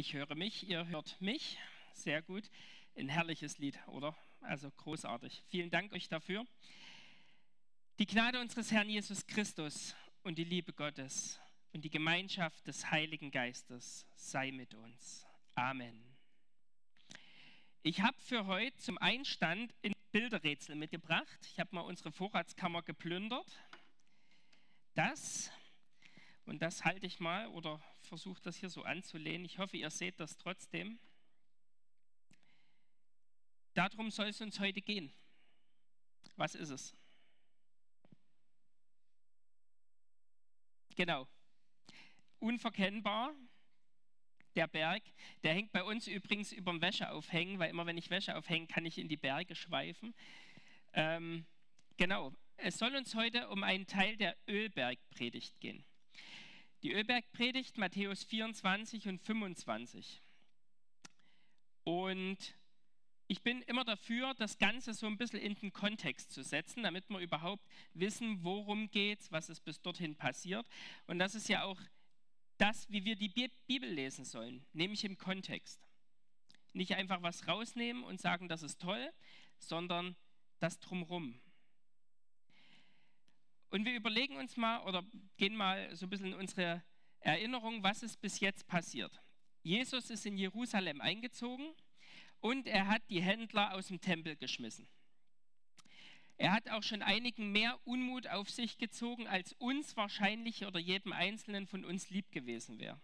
Ich höre mich, ihr hört mich. Sehr gut. Ein herrliches Lied, oder? Also großartig. Vielen Dank euch dafür. Die Gnade unseres Herrn Jesus Christus und die Liebe Gottes und die Gemeinschaft des Heiligen Geistes sei mit uns. Amen. Ich habe für heute zum Einstand ein Bilderrätsel mitgebracht. Ich habe mal unsere Vorratskammer geplündert. Das halte ich mal oder versuche das hier so anzulehnen. Ich hoffe, ihr seht das trotzdem. Darum soll es uns heute gehen. Was ist es? Genau. Unverkennbar. Der Berg, der hängt bei uns übrigens über dem Wäscheaufhängen, weil immer wenn ich Wäsche aufhänge, kann ich in die Berge schweifen. Genau, es soll uns heute um einen Teil der Ölbergpredigt gehen. Die Ölbergpredigt, Matthäus 24 und 25. Und ich bin immer dafür, das Ganze so ein bisschen in den Kontext zu setzen, damit wir überhaupt wissen, worum geht es, was ist bis dorthin passiert. Und das ist ja auch das, wie wir die Bibel lesen sollen, nämlich im Kontext. Nicht einfach was rausnehmen und sagen, das ist toll, sondern das Drumherum. Und wir überlegen uns mal oder gehen mal so ein bisschen in unsere Erinnerung, was ist bis jetzt passiert. Jesus ist in Jerusalem eingezogen und er hat die Händler aus dem Tempel geschmissen. Er hat auch schon einigen mehr Unmut auf sich gezogen, als uns wahrscheinlich oder jedem Einzelnen von uns lieb gewesen wäre.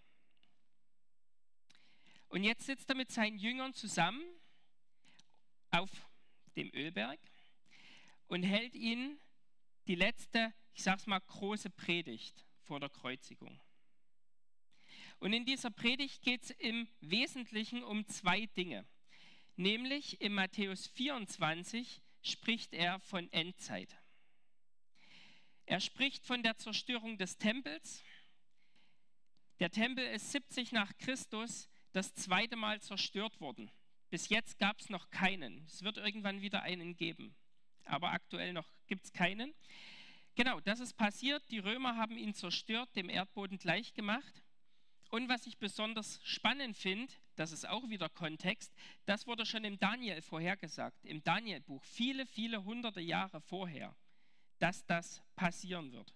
Und jetzt sitzt er mit seinen Jüngern zusammen auf dem Ölberg und hält ihnen die letzte, ich sag's mal, große Predigt vor der Kreuzigung. Und in dieser Predigt geht es im Wesentlichen um zwei Dinge. Nämlich in Matthäus 24 spricht er von Endzeit. Er spricht von der Zerstörung des Tempels. Der Tempel ist 70 nach Christus das zweite Mal zerstört worden. Bis jetzt gab es noch keinen. Es wird irgendwann wieder einen geben. Aber aktuell noch gibt es keinen. Genau, das ist passiert. Die Römer haben ihn zerstört, dem Erdboden gleich gemacht. Und was ich besonders spannend finde, das ist auch wieder Kontext, das wurde schon im Daniel vorhergesagt, im Daniel-Buch, viele, viele hunderte Jahre vorher, dass das passieren wird.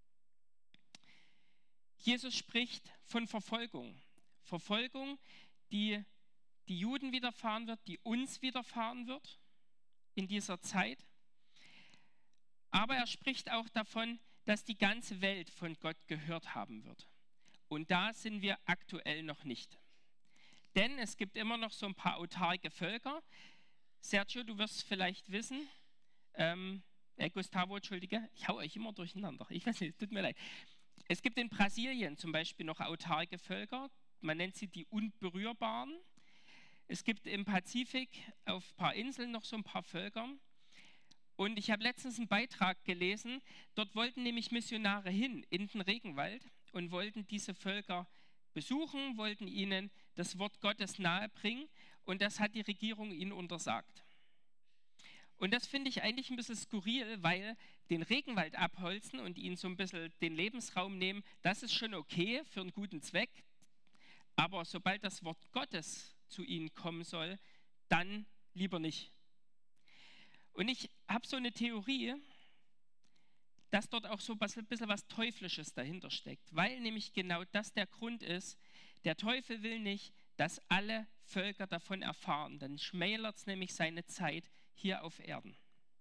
Jesus spricht von Verfolgung. Verfolgung, die die Juden widerfahren wird, die uns widerfahren wird in dieser Zeit. Aber er spricht auch davon, dass die ganze Welt von Gott gehört haben wird. Und da sind wir aktuell noch nicht. Denn es gibt immer noch so ein paar autarke Völker. Sergio, du wirst es vielleicht wissen. Gustavo, entschuldige, ich hau euch immer durcheinander. Ich weiß nicht, tut mir leid. Es gibt in Brasilien zum Beispiel noch autarke Völker. Man nennt sie die Unberührbaren. Es gibt im Pazifik auf ein paar Inseln noch so ein paar Völker. Und ich habe letztens einen Beitrag gelesen, dort wollten nämlich Missionare hin in den Regenwald und wollten diese Völker besuchen, wollten ihnen das Wort Gottes nahebringen und das hat die Regierung ihnen untersagt. Und das finde ich eigentlich ein bisschen skurril, weil den Regenwald abholzen und ihnen so ein bisschen den Lebensraum nehmen, das ist schon okay für einen guten Zweck, aber sobald das Wort Gottes zu ihnen kommen soll, dann lieber nicht. Und ich habe so eine Theorie, dass dort auch so ein bisschen was Teuflisches dahinter steckt, weil nämlich genau das der Grund ist, der Teufel will nicht, dass alle Völker davon erfahren, dann schmälert es nämlich seine Zeit hier auf Erden.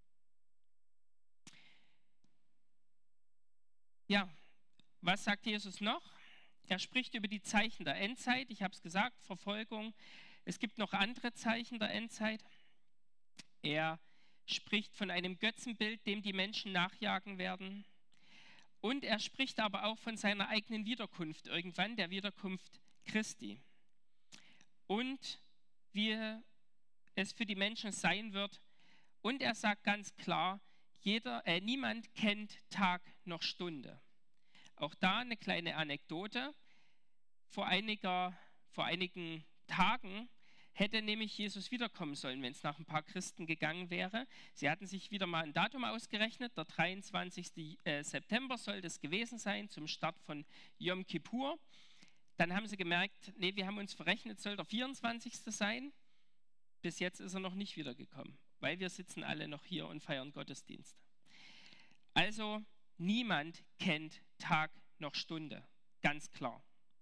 Ja, was sagt Jesus noch? Er spricht über die Zeichen der Endzeit, ich habe es gesagt, Verfolgung. Es gibt noch andere Zeichen der Endzeit. Er spricht von einem Götzenbild, dem die Menschen nachjagen werden. Und er spricht aber auch von seiner eigenen Wiederkunft irgendwann, der Wiederkunft Christi. Und wie es für die Menschen sein wird. Und er sagt ganz klar, niemand kennt Tag noch Stunde. Auch da eine kleine Anekdote. Vor einigen Tagen hätte nämlich Jesus wiederkommen sollen, wenn es nach ein paar Christen gegangen wäre. Sie hatten sich wieder mal ein Datum ausgerechnet, der 23. September soll das gewesen sein, zum Start von Yom Kippur. Dann haben sie gemerkt, nee, wir haben uns verrechnet, soll der 24. sein. Bis jetzt ist er noch nicht wiedergekommen, weil wir sitzen alle noch hier und feiern Gottesdienst. Also niemand kennt Tag noch Stunde, ganz klar.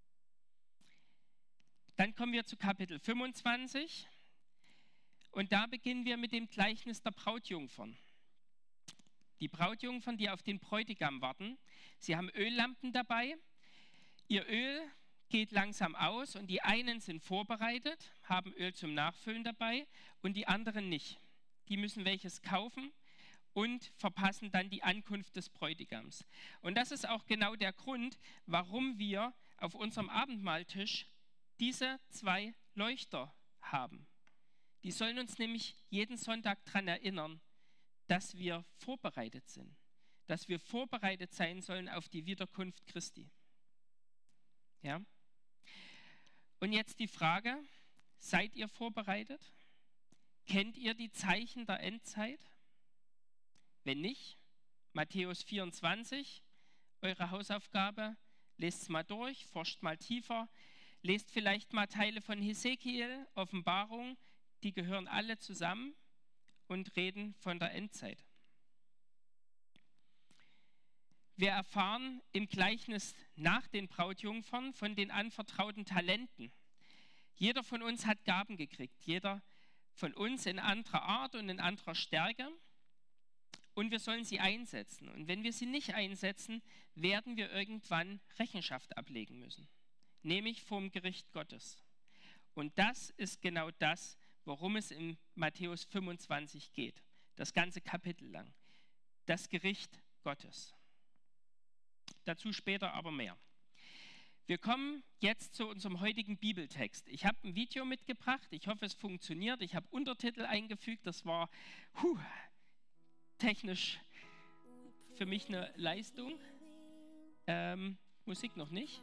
Dann kommen wir zu Kapitel 25 und da beginnen wir mit dem Gleichnis der Brautjungfern. Die Brautjungfern, die auf den Bräutigam warten, sie haben Öllampen dabei, ihr Öl geht langsam aus und die einen sind vorbereitet, haben Öl zum Nachfüllen dabei und die anderen nicht. Die müssen welches kaufen und verpassen dann die Ankunft des Bräutigams. Und das ist auch genau der Grund, warum wir auf unserem Abendmahltisch diese 2 Leuchter haben. Die sollen uns nämlich jeden Sonntag daran erinnern, dass wir vorbereitet sind, dass wir vorbereitet sein sollen auf die Wiederkunft Christi. Ja? Und jetzt die Frage, seid ihr vorbereitet? Kennt ihr die Zeichen der Endzeit? Wenn nicht, Matthäus 24, eure Hausaufgabe, lest es mal durch, forscht mal tiefer, lest vielleicht mal Teile von Hesekiel, Offenbarung, die gehören alle zusammen und reden von der Endzeit. Wir erfahren im Gleichnis nach den Brautjungfern von den anvertrauten Talenten. Jeder von uns hat Gaben gekriegt, jeder von uns in anderer Art und in anderer Stärke. Und wir sollen sie einsetzen. Und wenn wir sie nicht einsetzen, werden wir irgendwann Rechenschaft ablegen müssen, nämlich vom Gericht Gottes. Und das ist genau das, worum es in Matthäus 25 geht, das ganze Kapitel lang. Das Gericht Gottes. Dazu später aber mehr. Wir kommen jetzt zu unserem heutigen Bibeltext. Ich habe ein Video mitgebracht, ich hoffe es funktioniert. Ich habe Untertitel eingefügt, das war technisch für mich eine Leistung. Musik noch nicht.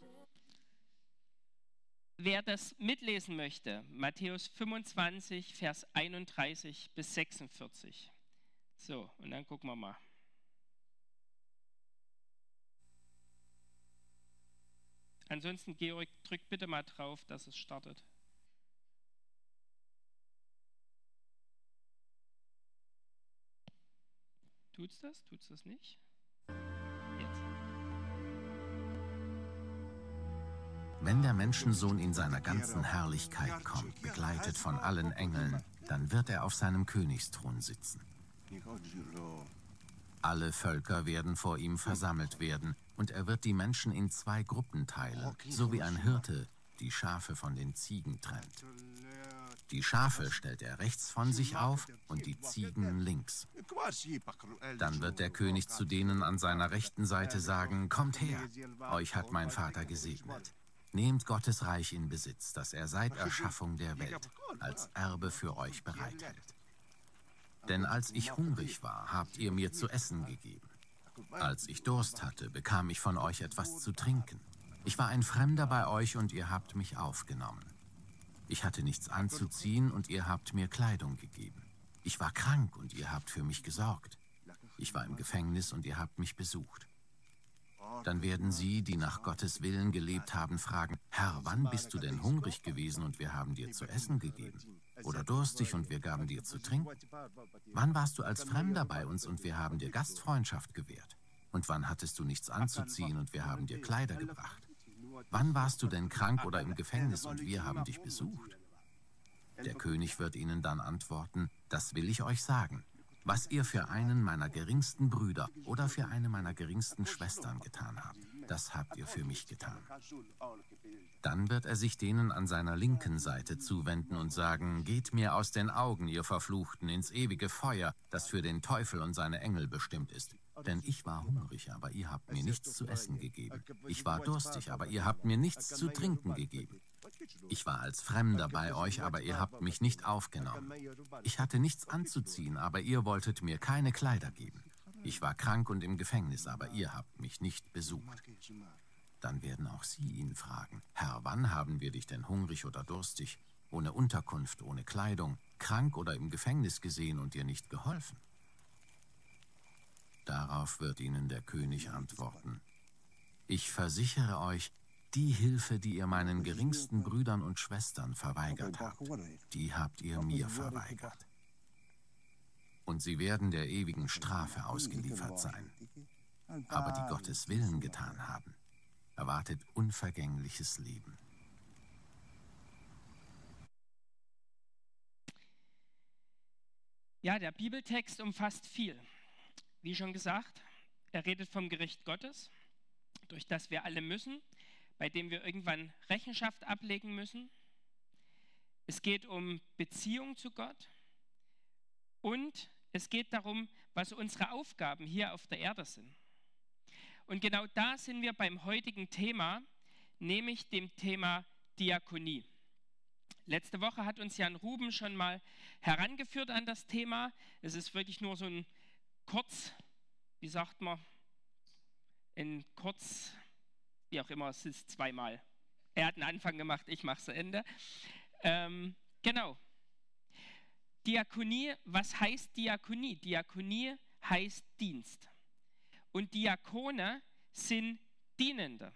Wer das mitlesen möchte, Matthäus 25, Vers 31 bis 46. So, und dann gucken wir mal. Ansonsten, Georg, drück bitte mal drauf, dass es startet. Tut's das? Tut's das nicht? Jetzt. Wenn der Menschensohn in seiner ganzen Herrlichkeit kommt, begleitet von allen Engeln, dann wird er auf seinem Königsthron sitzen. Alle Völker werden vor ihm versammelt werden, und er wird die Menschen in 2 Gruppen teilen, so wie ein Hirte die Schafe von den Ziegen trennt. Die Schafe stellt er rechts von sich auf und die Ziegen links. Dann wird der König zu denen an seiner rechten Seite sagen: Kommt her, euch hat mein Vater gesegnet. Nehmt Gottes Reich in Besitz, das er seit Erschaffung der Welt als Erbe für euch bereithält. Denn als ich hungrig war, habt ihr mir zu essen gegeben. Als ich Durst hatte, bekam ich von euch etwas zu trinken. Ich war ein Fremder bei euch und ihr habt mich aufgenommen. Ich hatte nichts anzuziehen und ihr habt mir Kleidung gegeben. Ich war krank und ihr habt für mich gesorgt. Ich war im Gefängnis und ihr habt mich besucht. Dann werden sie, die nach Gottes Willen gelebt haben, fragen: Herr, wann bist du denn hungrig gewesen und wir haben dir zu essen gegeben? Oder durstig und wir gaben dir zu trinken? Wann warst du als Fremder bei uns und wir haben dir Gastfreundschaft gewährt? Und wann hattest du nichts anzuziehen und wir haben dir Kleider gebracht? Wann warst du denn krank oder im Gefängnis und wir haben dich besucht? Der König wird ihnen dann antworten: Das will ich euch sagen. Was ihr für einen meiner geringsten Brüder oder für eine meiner geringsten Schwestern getan habt, das habt ihr für mich getan. Dann wird er sich denen an seiner linken Seite zuwenden und sagen: Geht mir aus den Augen, ihr Verfluchten, ins ewige Feuer, das für den Teufel und seine Engel bestimmt ist. Denn ich war hungrig, aber ihr habt mir nichts zu essen gegeben. Ich war durstig, aber ihr habt mir nichts zu trinken gegeben. Ich war als Fremder bei euch, aber ihr habt mich nicht aufgenommen. Ich hatte nichts anzuziehen, aber ihr wolltet mir keine Kleider geben. Ich war krank und im Gefängnis, aber ihr habt mich nicht besucht. Dann werden auch sie ihn fragen: Herr, wann haben wir dich denn hungrig oder durstig, ohne Unterkunft, ohne Kleidung, krank oder im Gefängnis gesehen und dir nicht geholfen? Darauf wird ihnen der König antworten: Ich versichere euch, Die Hilfe, die ihr meinen geringsten Brüdern und Schwestern verweigert habt, die habt ihr mir verweigert. Und sie werden der ewigen Strafe ausgeliefert sein. Aber die Gottes Willen getan haben, erwartet unvergängliches Leben. Ja, der Bibeltext umfasst viel. Wie schon gesagt, er redet vom Gericht Gottes, durch das wir alle müssen, bei dem wir irgendwann Rechenschaft ablegen müssen. Es geht um Beziehung zu Gott und es geht darum, was unsere Aufgaben hier auf der Erde sind. Und genau da sind wir beim heutigen Thema, nämlich dem Thema Diakonie. Letzte Woche hat uns Jan Ruben schon mal herangeführt an das Thema. Es ist wirklich nur so ein wie auch immer, es ist zweimal. Er hat einen Anfang gemacht, ich mache zu Ende. Genau. Diakonie, was heißt Diakonie? Diakonie heißt Dienst. Und Diakone sind Dienende.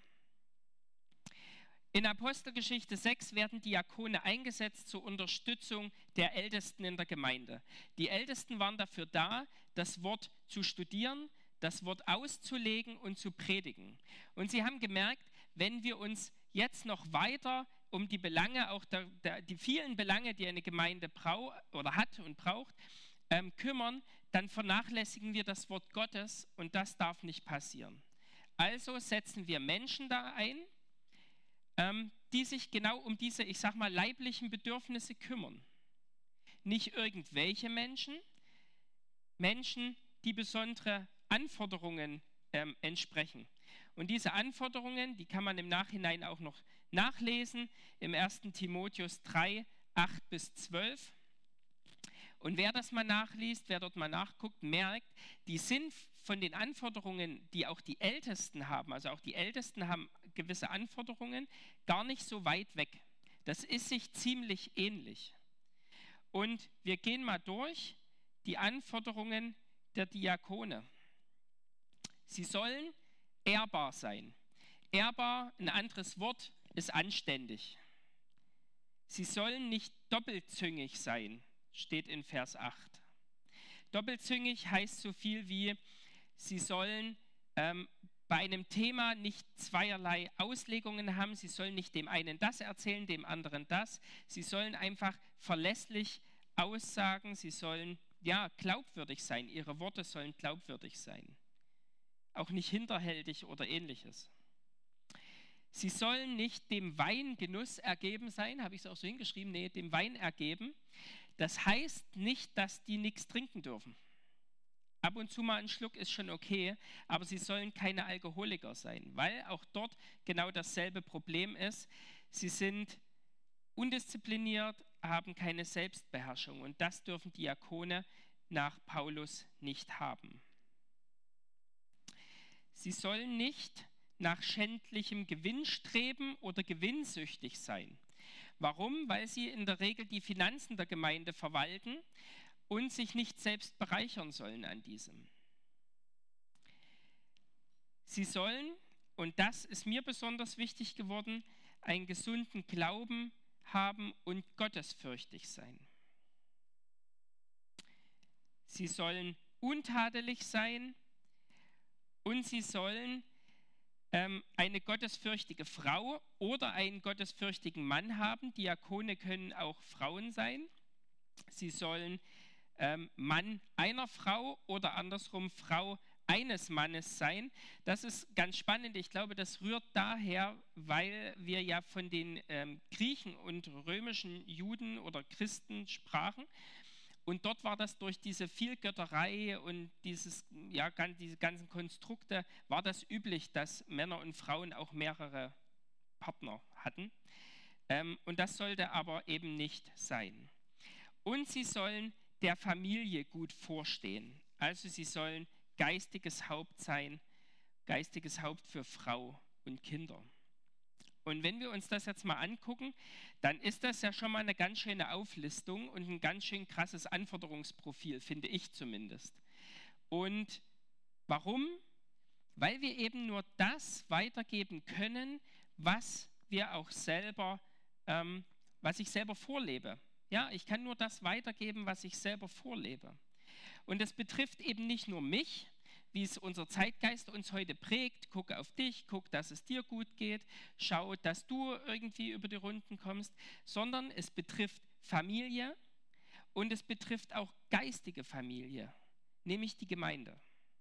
In Apostelgeschichte 6 werden Diakone eingesetzt zur Unterstützung der Ältesten in der Gemeinde. Die Ältesten waren dafür da, das Wort zu studieren, das Wort auszulegen und zu predigen. Und sie haben gemerkt, wenn wir uns jetzt noch weiter um die Belange, auch die vielen Belange, die eine Gemeinde hat und braucht, kümmern, dann vernachlässigen wir das Wort Gottes und das darf nicht passieren. Also setzen wir Menschen da ein, die sich genau um diese, ich sag mal, leiblichen Bedürfnisse kümmern. Nicht irgendwelche Menschen, die besondere Anforderungen entsprechen. Und diese Anforderungen, die kann man im Nachhinein auch noch nachlesen, im 1. Timotheus 3, 8-12. Und wer das mal nachliest, wer dort mal nachguckt, merkt, die sind von den Anforderungen, die auch die Ältesten haben, also auch die Ältesten haben gewisse Anforderungen, gar nicht so weit weg. Das ist sich ziemlich ähnlich. Und wir gehen mal durch die Anforderungen der Diakone. Sie sollen ehrbar sein. Ehrbar, ein anderes Wort, ist anständig. Sie sollen nicht doppelzüngig sein, steht in Vers 8. Doppelzüngig heißt so viel wie, sie sollen bei einem Thema nicht zweierlei Auslegungen haben, sie sollen nicht dem einen das erzählen, dem anderen das. Sie sollen einfach verlässlich aussagen, sie sollen glaubwürdig sein, ihre Worte sollen glaubwürdig sein. Auch nicht hinterhältig oder ähnliches. Sie sollen nicht dem Weingenuss ergeben sein, habe ich es auch so hingeschrieben, nee, dem Wein ergeben. Das heißt nicht, dass die nichts trinken dürfen. Ab und zu mal ein Schluck ist schon okay, aber sie sollen keine Alkoholiker sein, weil auch dort genau dasselbe Problem ist. Sie sind undiszipliniert, haben keine Selbstbeherrschung und das dürfen Diakone nach Paulus nicht haben. Sie sollen nicht nach schändlichem Gewinn streben oder gewinnsüchtig sein. Warum? Weil sie in der Regel die Finanzen der Gemeinde verwalten und sich nicht selbst bereichern sollen an diesem. Sie sollen, und das ist mir besonders wichtig geworden, einen gesunden Glauben haben und gottesfürchtig sein. Sie sollen untadelig sein und sie sollen eine gottesfürchtige Frau oder einen gottesfürchtigen Mann haben. Diakone können auch Frauen sein. Sie sollen Mann einer Frau oder andersrum Frau eines Mannes sein. Das ist ganz spannend. Ich glaube, das rührt daher, weil wir ja von den Griechen und römischen Juden oder Christen sprachen. Und dort war das durch diese Vielgötterei und diese ganzen Konstrukte, war das üblich, dass Männer und Frauen auch mehrere Partner hatten. Und das sollte aber eben nicht sein. Und sie sollen der Familie gut vorstehen. Also sie sollen geistiges Haupt sein, geistiges Haupt für Frau und Kinder. Und wenn wir uns das jetzt mal angucken, dann ist das ja schon mal eine ganz schöne Auflistung und ein ganz schön krasses Anforderungsprofil, finde ich zumindest. Und warum? Weil wir eben nur das weitergeben können, was wir auch selber, was ich selber vorlebe. Ja, ich kann nur das weitergeben, was ich selber vorlebe. Und das betrifft eben nicht nur mich, wie es unser Zeitgeist uns heute prägt. Guck auf dich, guck, dass es dir gut geht, schau, dass du irgendwie über die Runden kommst, sondern es betrifft Familie und es betrifft auch geistige Familie, nämlich die Gemeinde.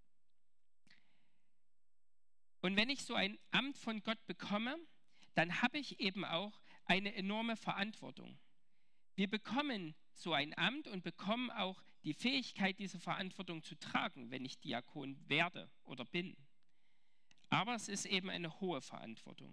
Und wenn ich so ein Amt von Gott bekomme, dann habe ich eben auch eine enorme Verantwortung. Wir bekommen so ein Amt und bekommen auch die Fähigkeit, diese Verantwortung zu tragen, wenn ich Diakon werde oder bin. Aber es ist eben eine hohe Verantwortung.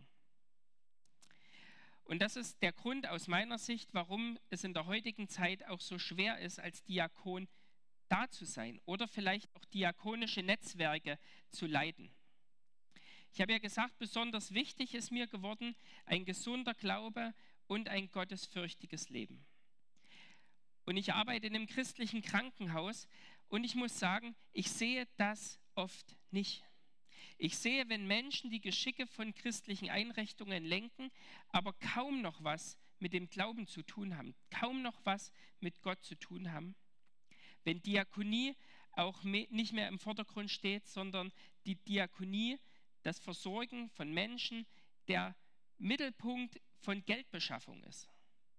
Und das ist der Grund aus meiner Sicht, warum es in der heutigen Zeit auch so schwer ist, als Diakon da zu sein oder vielleicht auch diakonische Netzwerke zu leiten. Ich habe ja gesagt, besonders wichtig ist mir geworden ein gesunder Glaube und ein gottesfürchtiges Leben. Und ich arbeite in einem christlichen Krankenhaus und ich muss sagen, ich sehe das oft nicht. Ich sehe, wenn Menschen die Geschicke von christlichen Einrichtungen lenken, aber kaum noch was mit dem Glauben zu tun haben, kaum noch was mit Gott zu tun haben. Wenn Diakonie auch nicht mehr im Vordergrund steht, sondern die Diakonie, das Versorgen von Menschen, der Mittelpunkt von Geldbeschaffung ist.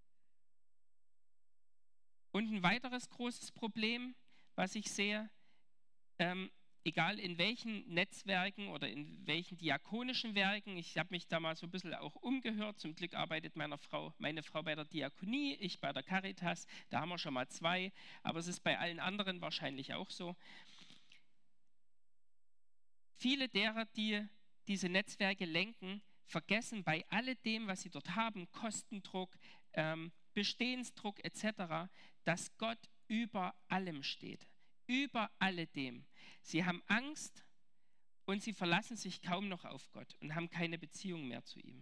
Und ein weiteres großes Problem, was ich sehe, egal in welchen Netzwerken oder in welchen diakonischen Werken, ich habe mich da mal so ein bisschen auch umgehört, zum Glück arbeitet meine Frau bei der Diakonie, ich bei der Caritas, da haben wir schon mal 2, aber es ist bei allen anderen wahrscheinlich auch so. Viele derer, die diese Netzwerke lenken, vergessen bei alledem, was sie dort haben, Kostendruck, Bestehensdruck etc., dass Gott über allem steht. Über alledem. Sie haben Angst und sie verlassen sich kaum noch auf Gott und haben keine Beziehung mehr zu ihm.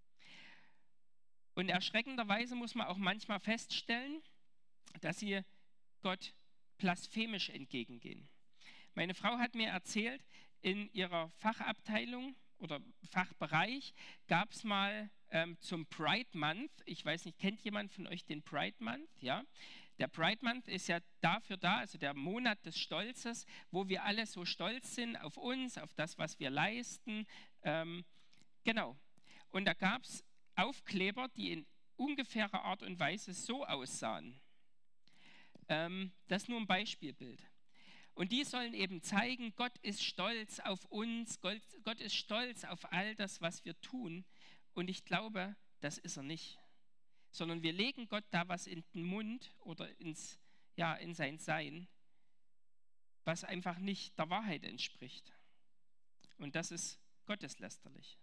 Und erschreckenderweise muss man auch manchmal feststellen, dass sie Gott blasphemisch entgegengehen. Meine Frau hat mir erzählt, in ihrer Fachabteilung oder Fachbereich gab es mal zum Pride Month, ich weiß nicht, kennt jemand von euch den Pride Month? Ja? Der Pride Month ist ja dafür da, also der Monat des Stolzes, wo wir alle so stolz sind auf uns, auf das, was wir leisten. Genau. Und da gab es Aufkleber, die in ungefährer Art und Weise so aussahen. Das ist nur ein Beispielbild. Und die sollen eben zeigen, Gott ist stolz auf uns, Gott ist stolz auf all das, was wir tun. Und ich glaube, das ist er nicht. Sondern wir legen Gott da was in den Mund oder in sein Sein, was einfach nicht der Wahrheit entspricht. Und das ist gotteslästerlich.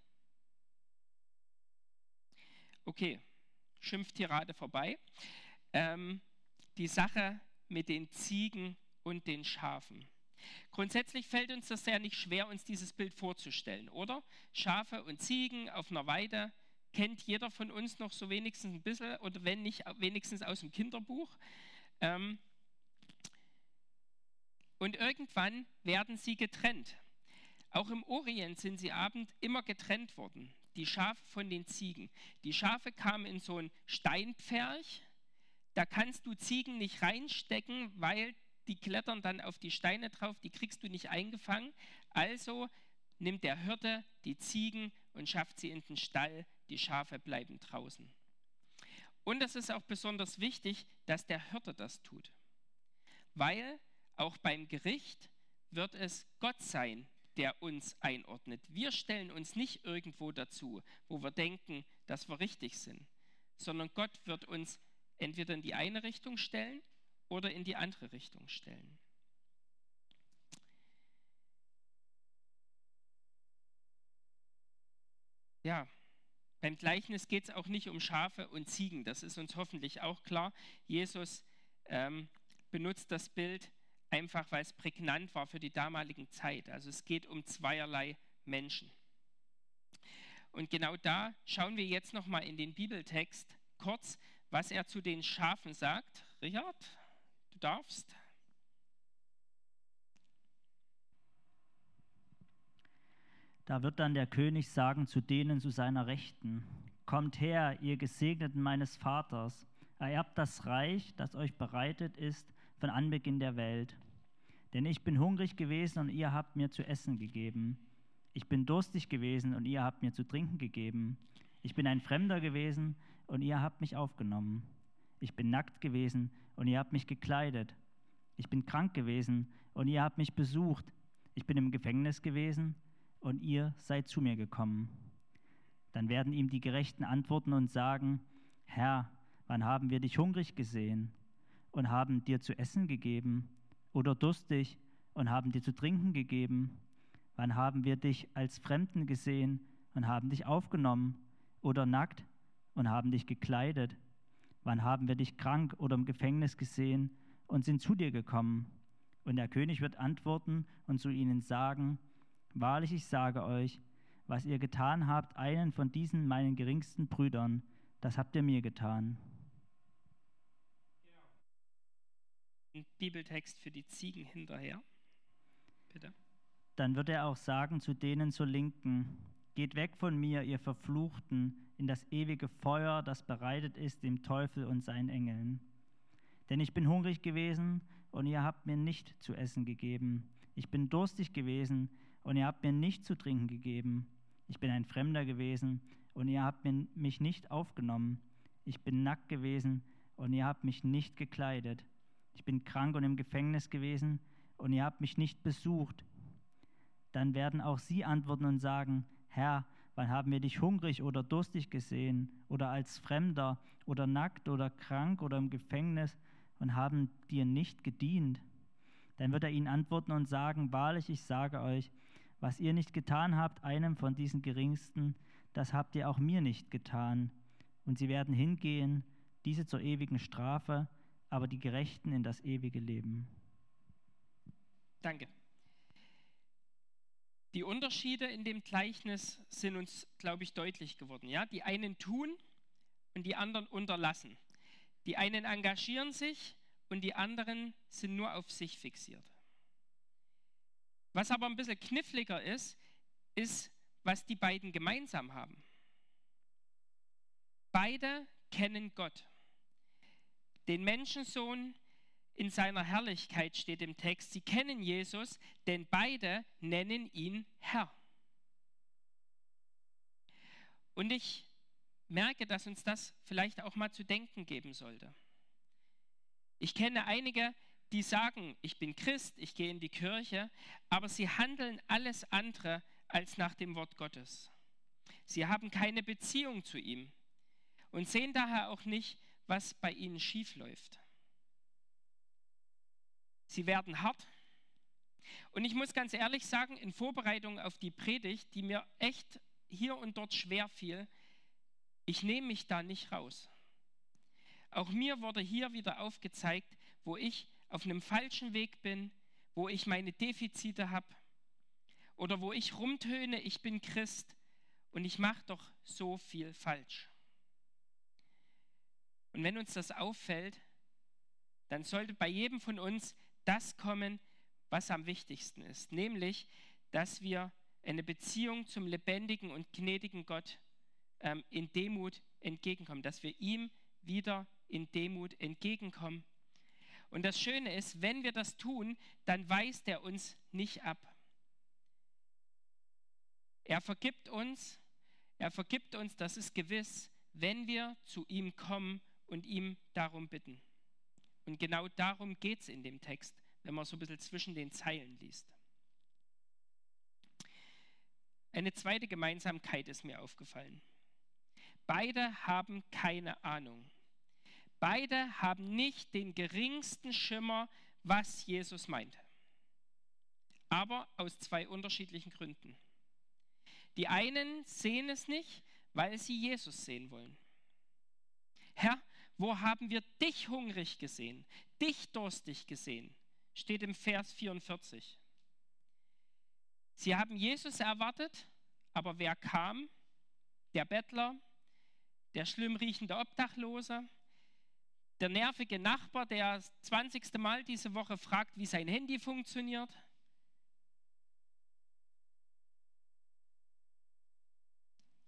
Okay, Schimpftirade vorbei. Die Sache mit den Ziegen und den Schafen. Grundsätzlich fällt uns das ja nicht schwer, uns dieses Bild vorzustellen, oder? Schafe und Ziegen auf einer Weide kennt jeder von uns noch so wenigstens ein bisschen, oder wenn nicht, wenigstens aus dem Kinderbuch. Und irgendwann werden sie getrennt. Auch im Orient sind sie abend immer getrennt worden, die Schafe von den Ziegen. Die Schafe kamen in so ein Steinpferch, da kannst du Ziegen nicht reinstecken, weil die klettern dann auf die Steine drauf, die kriegst du nicht eingefangen. Also nimmt der Hirte die Ziegen und schafft sie in den Stall, die Schafe bleiben draußen. Und es ist auch besonders wichtig, dass der Hirte das tut, weil auch beim Gericht wird es Gott sein, der uns einordnet. Wir stellen uns nicht irgendwo dazu, wo wir denken, dass wir richtig sind, sondern Gott wird uns entweder in die eine Richtung stellen oder in die andere Richtung stellen. Ja, beim Gleichnis geht es auch nicht um Schafe und Ziegen, das ist uns hoffentlich auch klar. Jesus benutzt das Bild einfach, weil es prägnant war für die damalige Zeit. Also es geht um zweierlei Menschen. Und genau da schauen wir jetzt nochmal in den Bibeltext kurz, was er zu den Schafen sagt. Richard, du darfst. Da wird dann der König sagen zu denen zu seiner Rechten: Kommt her, ihr Gesegneten meines Vaters, ererbt das Reich, das euch bereitet ist von Anbeginn der Welt. Denn ich bin hungrig gewesen und ihr habt mir zu essen gegeben. Ich bin durstig gewesen und ihr habt mir zu trinken gegeben. Ich bin ein Fremder gewesen und ihr habt mich aufgenommen. Ich bin nackt gewesen und ihr habt mich gekleidet. Ich bin krank gewesen und ihr habt mich besucht. Ich bin im Gefängnis gewesen und ihr seid zu mir gekommen. Dann werden ihm die Gerechten antworten und sagen: Herr, wann haben wir dich hungrig gesehen und haben dir zu essen gegeben, oder durstig und haben dir zu trinken gegeben? Wann haben wir dich als Fremden gesehen und haben dich aufgenommen, oder nackt und haben dich gekleidet? Wann haben wir dich krank oder im Gefängnis gesehen und sind zu dir gekommen? Und der König wird antworten und zu ihnen sagen: Wahrlich, ich sage euch, was ihr getan habt, einen von diesen meinen geringsten Brüdern, das habt ihr mir getan. Ein Bibeltext für die Ziegen hinterher. Bitte. Dann wird er auch sagen zu denen zur Linken: Geht weg von mir, ihr Verfluchten, in das ewige Feuer, das bereitet ist dem Teufel und seinen Engeln. Denn ich bin hungrig gewesen und ihr habt mir nicht zu essen gegeben. Ich bin durstig gewesen und ihr habt mir nicht zu trinken gegeben. Ich bin ein Fremder gewesen und ihr habt mich nicht aufgenommen. Ich bin nackt gewesen und ihr habt mich nicht gekleidet. Ich bin krank und im Gefängnis gewesen und ihr habt mich nicht besucht. Dann werden auch sie antworten und sagen: Herr, wann haben wir dich hungrig oder durstig gesehen oder als Fremder oder nackt oder krank oder im Gefängnis und haben dir nicht gedient? Dann wird er ihnen antworten und sagen: Wahrlich, ich sage euch, was ihr nicht getan habt, einem von diesen Geringsten, das habt ihr auch mir nicht getan. Und sie werden hingehen, diese zur ewigen Strafe, aber die Gerechten in das ewige Leben. Danke. Die Unterschiede in dem Gleichnis sind uns, glaube ich, deutlich geworden. Ja? Die einen tun und die anderen unterlassen. Die einen engagieren sich und die anderen sind nur auf sich fixiert. Was aber ein bisschen kniffliger ist, was die beiden gemeinsam haben. Beide kennen Gott. Den Menschensohn in seiner Herrlichkeit steht im Text. Sie kennen Jesus, denn beide nennen ihn Herr. Und ich merke, dass uns das vielleicht auch mal zu denken geben sollte. Ich kenne einige, die sagen, ich bin Christ, ich gehe in die Kirche, aber sie handeln alles andere als nach dem Wort Gottes. Sie haben keine Beziehung zu ihm und sehen daher auch nicht, was bei ihnen schief läuft. Sie werden hart. Und ich muss ganz ehrlich sagen, in Vorbereitung auf die Predigt, die mir echt hier und dort schwer fiel, ich nehme mich da nicht raus. Auch mir wurde hier wieder aufgezeigt, wo ich auf einem falschen Weg bin, wo ich meine Defizite habe oder wo ich rumtöne, ich bin Christ und ich mache doch so viel falsch. Und wenn uns das auffällt, dann sollte bei jedem von uns das kommen, was am wichtigsten ist, nämlich, dass wir eine Beziehung zum lebendigen und gnädigen Gott in Demut entgegenkommen, dass wir ihm wieder in Demut entgegenkommen. Und das Schöne ist, wenn wir das tun, dann weist er uns nicht ab. Er vergibt uns, das ist gewiss, wenn wir zu ihm kommen und ihm darum bitten. Und genau darum geht es in dem Text, wenn man so ein bisschen zwischen den Zeilen liest. Eine zweite Gemeinsamkeit ist mir aufgefallen. Beide haben keine Ahnung. Beide haben nicht den geringsten Schimmer, was Jesus meinte. Aber aus zwei unterschiedlichen Gründen. Die einen sehen es nicht, weil sie Jesus sehen wollen. Herr, wo haben wir dich hungrig gesehen, dich durstig gesehen? Steht im Vers 44. Sie haben Jesus erwartet, aber wer kam? Der Bettler, der schlimm riechende Obdachlose, der nervige Nachbar, der das 20. Mal diese Woche fragt, wie sein Handy funktioniert.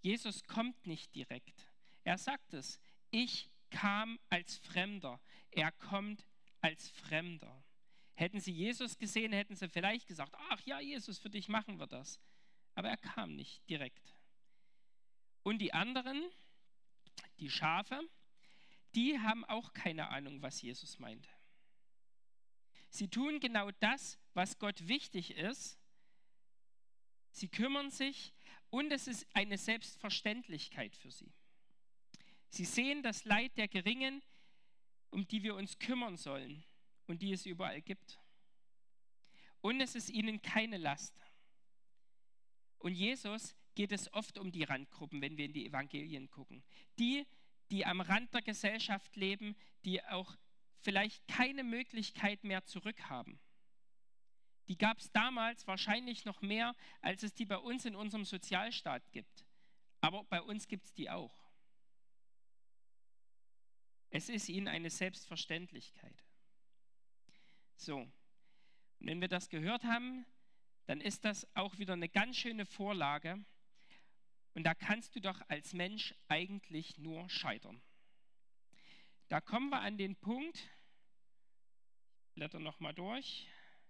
Jesus kommt nicht direkt. Er sagt es, ich kam als Fremder. Er kommt als Fremder. Hätten sie Jesus gesehen, hätten sie vielleicht gesagt, ach ja, Jesus, für dich machen wir das. Aber er kam nicht direkt. Und die anderen, die Schafe, die haben auch keine Ahnung, was Jesus meint. Sie tun genau das, was Gott wichtig ist. Sie kümmern sich und es ist eine Selbstverständlichkeit für sie. Sie sehen das Leid der Geringen, um die wir uns kümmern sollen und die es überall gibt. Und es ist ihnen keine Last. Und Jesus geht es oft um die Randgruppen, wenn wir in die Evangelien gucken. Die am Rand der Gesellschaft leben, die auch vielleicht keine Möglichkeit mehr zurück haben. Die gab es damals wahrscheinlich noch mehr, als es die bei uns in unserem Sozialstaat gibt. Aber bei uns gibt es die auch. Es ist ihnen eine Selbstverständlichkeit. So, und wenn wir das gehört haben, dann ist das auch wieder eine ganz schöne Vorlage. Und da kannst du doch als Mensch eigentlich nur scheitern. Da kommen wir an den Punkt, ich blätter nochmal durch.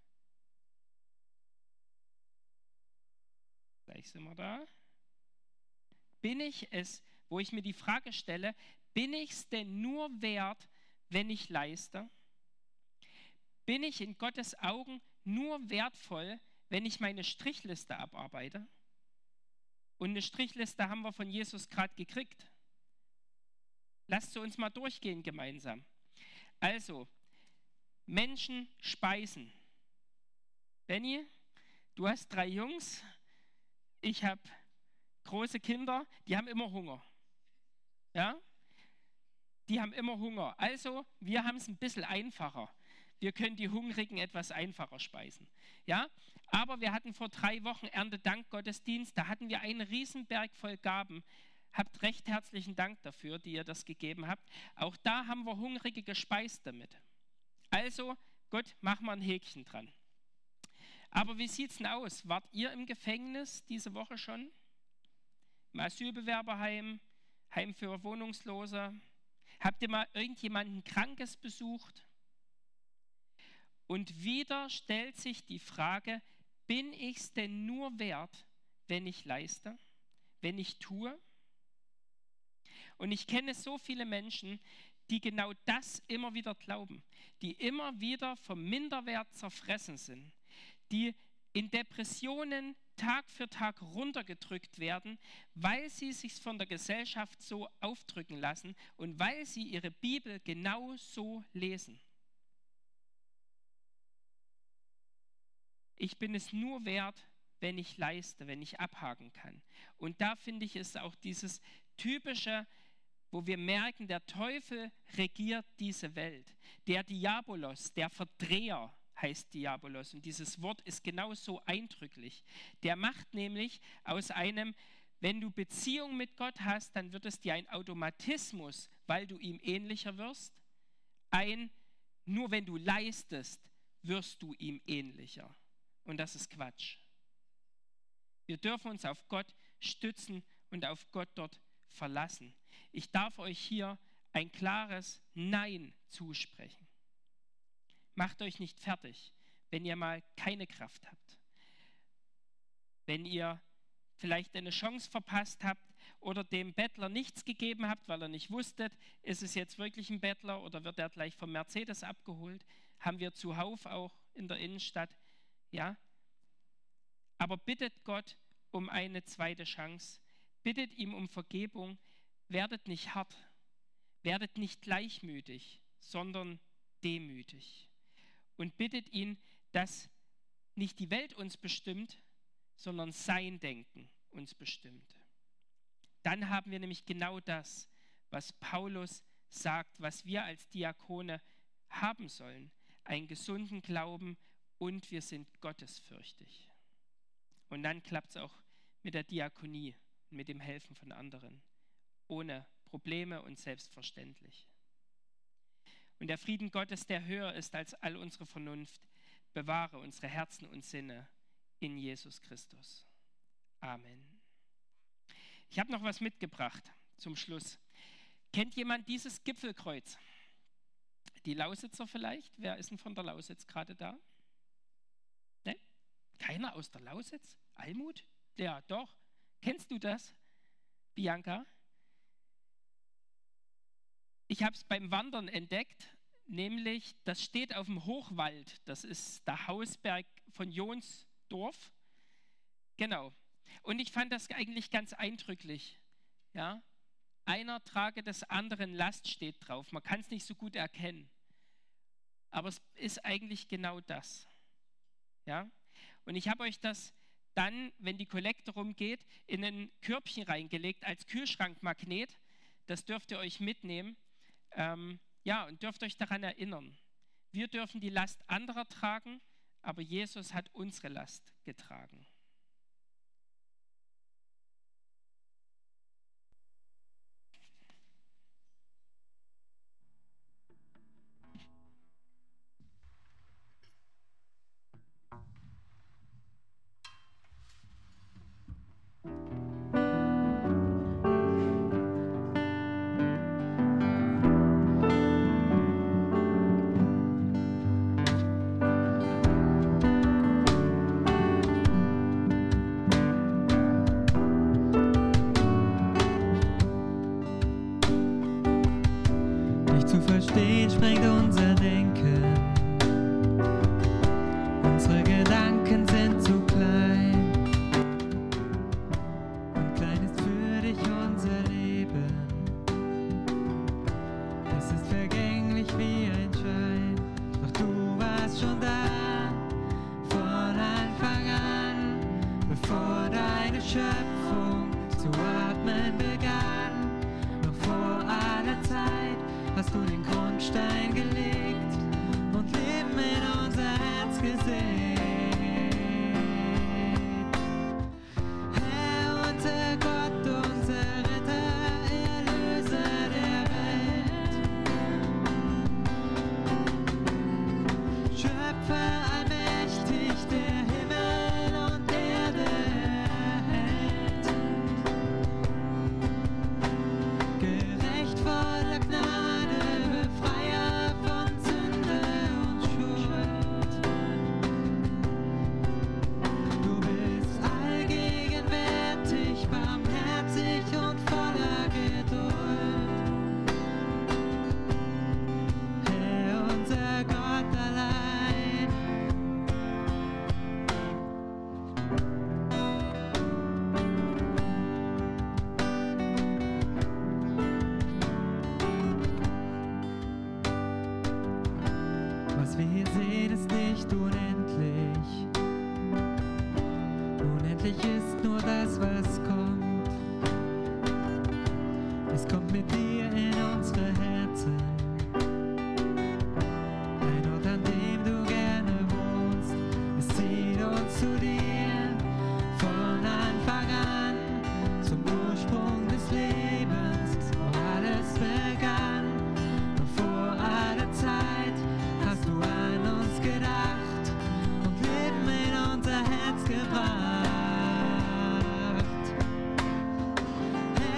Gleich sind wir da. Bin ich es, wo ich mir die Frage stelle, bin ich es denn nur wert, wenn ich leiste? Bin ich in Gottes Augen nur wertvoll, wenn ich meine Strichliste abarbeite? Und eine Strichliste haben wir von Jesus gerade gekriegt. Lasst sie uns mal durchgehen gemeinsam. Also, Menschen speisen. Benni, du hast 3 Jungs, ich habe große Kinder, die haben immer Hunger. Ja? Die haben immer Hunger. Also, wir haben es ein bisschen einfacher. Wir können die Hungrigen etwas einfacher speisen. Ja? Aber wir hatten vor 3 Wochen Erntedankgottesdienst, da hatten wir einen Riesenberg voll Gaben. Habt recht herzlichen Dank dafür, die ihr das gegeben habt. Auch da haben wir Hungrige gespeist damit. Also, gut, machen wir ein Häkchen dran. Aber wie sieht es denn aus? Wart ihr im Gefängnis diese Woche schon? Im Asylbewerberheim, Heim für Wohnungslose? Habt ihr mal irgendjemanden Krankes besucht? Und wieder stellt sich die Frage, bin ich es denn nur wert, wenn ich leiste, wenn ich tue? Und ich kenne so viele Menschen, die genau das immer wieder glauben, die immer wieder vom Minderwert zerfressen sind, die in Depressionen Tag für Tag runtergedrückt werden, weil sie sich von der Gesellschaft so aufdrücken lassen und weil sie ihre Bibel genau so lesen. Ich bin es nur wert, wenn ich leiste, wenn ich abhaken kann. Und da finde ich es auch dieses typische, wo wir merken, der Teufel regiert diese Welt. Der Diabolos, der Verdreher heißt Diabolos. Und dieses Wort ist genauso eindrücklich. Der macht nämlich aus einem, wenn du Beziehung mit Gott hast, dann wird es dir ein Automatismus, weil du ihm ähnlicher wirst. Nur wenn du leistest, wirst du ihm ähnlicher. Und das ist Quatsch. Wir dürfen uns auf Gott stützen und auf Gott dort verlassen. Ich darf euch hier ein klares Nein zusprechen. Macht euch nicht fertig, wenn ihr mal keine Kraft habt. Wenn ihr vielleicht eine Chance verpasst habt oder dem Bettler nichts gegeben habt, weil ihr nicht wusstet, ist es jetzt wirklich ein Bettler oder wird er gleich vom Mercedes abgeholt, haben wir zuhauf auch in der Innenstadt. Ja? Aber bittet Gott um eine zweite Chance. Bittet ihm um Vergebung. Werdet nicht hart. Werdet nicht gleichmütig, sondern demütig. Und bittet ihn, dass nicht die Welt uns bestimmt, sondern sein Denken uns bestimmt. Dann haben wir nämlich genau das, was Paulus sagt, was wir als Diakone haben sollen. Einen gesunden Glauben und wir sind gottesfürchtig. Und dann klappt es auch mit der Diakonie, mit dem Helfen von anderen, ohne Probleme und selbstverständlich. Und der Frieden Gottes, der höher ist als all unsere Vernunft, bewahre unsere Herzen und Sinne in Jesus Christus. Amen. Ich habe noch was mitgebracht zum Schluss. Kennt jemand dieses Gipfelkreuz? Die Lausitzer vielleicht? Wer ist denn von der Lausitz gerade da? Ne? Keiner aus der Lausitz? Almut? Ja, doch. Kennst du das, Bianca? Ich habe es beim Wandern entdeckt, nämlich das steht auf dem Hochwald. Das ist der Hausberg von Jonsdorf. Genau. Und ich fand das eigentlich ganz eindrücklich. Ja? Einer trage des anderen Last steht drauf. Man kann es nicht so gut erkennen. Aber es ist eigentlich genau das. Ja? Und ich habe euch das dann, wenn die Kollekte rumgeht, in ein Körbchen reingelegt als Kühlschrankmagnet. Das dürft ihr euch mitnehmen. Ja, und dürft euch daran erinnern. Wir dürfen die Last anderer tragen, aber Jesus hat unsere Last getragen. Verstehen sprengt unser Denken. Unsere Gedanken sind zu klein. Und klein ist für dich unser Leben. Es ist vergänglich wie ein Schein. Doch du warst schon da, von Anfang an, bevor deine Schöpfung zu atmen begann. Noch vor aller Zeit hast du den Grundstein gelegt und Leben in unser Herz gesät. Herr, unser Gott, unser Retter, Erlöser der Welt. Schöpfer allmächtig, der Himmel und Erde erhält. Gerecht voller Gnade, Befreier von Sünde und Schuld. Du bist allgegenwärtig, barmherzig und voller Geduld. Herr, unser Gott allein. Was wir hier sehen, ist nicht unendlich. Unendlich ist nur das, was